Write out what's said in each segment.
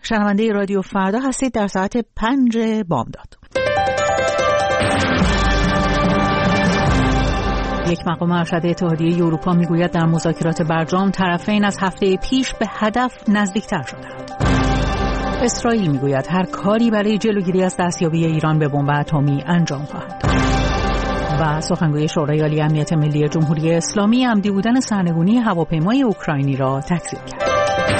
شنونده رادیو فردا هستید در ساعت 5 بامداد. یک مقام ارشد اتحادیه اروپا میگوید در مذاکرات برجام طرفین از هفته پیش به هدف نزدیکتر شدند. اسرائیل میگوید هر کاری برای جلوگیری از دستیابی ایران به بمب اتمی انجام خواهد داد. و سخنگوی شورای عالی امنیت ملی جمهوری اسلامی عمدی بودن سرنگونی هواپیمای اوکراینی را تکذیب کرد.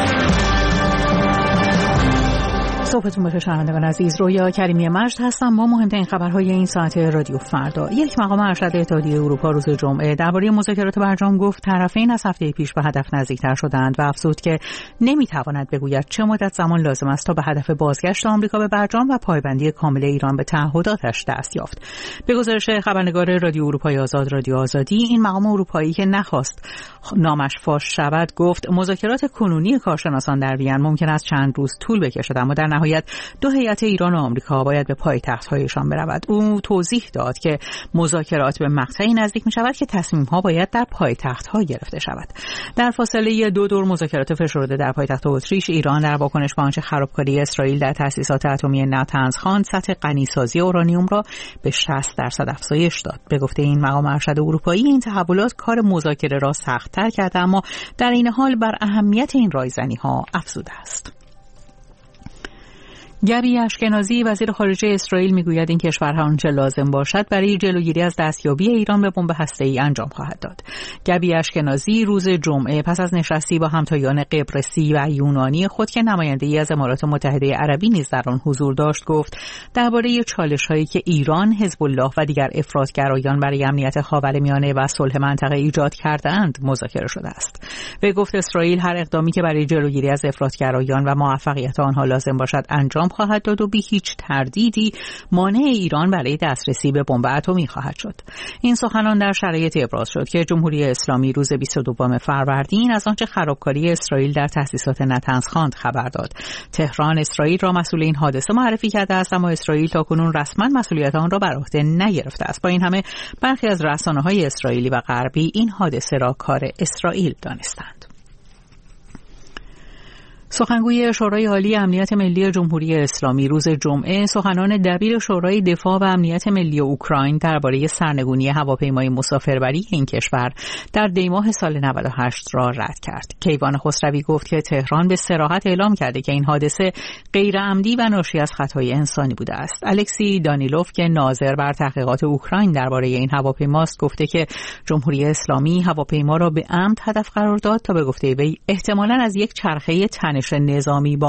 صبحتون بخیر شنوندگان عزیز، رویا کریمی مجد هستم با مهمترین خبرهای این ساعت رادیو فردا. یک مقام ارشد اتحادیه اروپا روز جمعه درباره مذاکرات برجام گفت طرفین از هفته پیش به هدف نزدیکتر شدند و افزود که نمیتواند بگوید چه مدت زمان لازم است تا به هدف بازگشت آمریکا به برجام و پایبندی کامل ایران به تعهداتش دست یافت. به گزارش خبرنگار رادیو اروپای آزاد رادیو آزادی، این مقام اروپایی که نخواست نامش فاش شود گفت مذاکرات کنونی کارشناسان در وین ممکن است چند روز طول بکشد، اما در نهایت دو هیئت ایران و آمریکا باید به پایتخت‌هایشان برود. او توضیح داد که مذاکرات به مقطعی نزدیک می‌شود که تصمیم‌ها باید در پایتخت‌ها گرفته شود. در فاصله دو دور مذاکرات فشرده در پایتخت اتریش، ایران در واکنش به آنچه خرابکاری اسرائیل در تأسیسات اتمی نتنز خواند، سطح غنی‌سازی اورانیوم را به 60% افزایش داد. به گفته این مقام ارشد اروپایی، این تحولات کار مذاکره را سخت‌تر کرده، اما در این حال بر اهمیت این رایزنی‌ها افزوده است. گبی اشکنازی وزیر خارجه اسرائیل میگوید این کشور هر آنچه لازم باشد برای جلوگیری از دستیابی ایران به بمب هسته‌ای انجام خواهد داد. گبی اشکنازی روز جمعه پس از نشستی با همتایان قبرسی و یونانی خود که نماینده‌ای از امارات متحده عربی نیز در آن حضور داشت گفت درباره چالش‌هایی که ایران، حزب الله و دیگر افراطگرایان برای امنیت خاورمیانه و صلح منطقه ایجاد کرده‌اند مذاکره شده است. به گفت اسرائیل هر اقدامی که برای جلوگیری از افراطگرایان و موفقیت آنها لازم باشد انجام خواهد داد و بی هیچ تردیدی مانع ایران برای دسترسی به بمب اتمی خواهد شد. این سخنان در شرایطی ابراز شد که جمهوری اسلامی روز 22 فروردین از آنچه خرابکاری اسرائیل در تأسیسات نتنز خواند خبر داد. تهران اسرائیل را مسئول این حادثه معرفی کرده است، اما اسرائیل تاکنون رسما مسئولیت آن را بر عهده نگرفته است. با این همه برخی از رسانه‌های اسرائیلی و غربی این حادثه را کار اسرائیل دانستند. سخنگوی شورای عالی امنیت ملی جمهوری اسلامی روز جمعه سخنان دبیر شورای دفاع و امنیت ملی اوکراین درباره سرنگونی هواپیمای مسافربری این کشور در دیماه سال 98 را رد کرد. کیوان خسروی گفت که تهران به صراحت اعلام کرده که این حادثه غیر عمدی و ناشی از خطای انسانی بوده است. الکسی دانیلوف که ناظر بر تحقیقات اوکراین درباره این هواپیماست گفته که جمهوری اسلامی هواپیما را به عمد هدف قرار داد تا به گفته وی احتمالاً از یک چرخه تنش نظامی با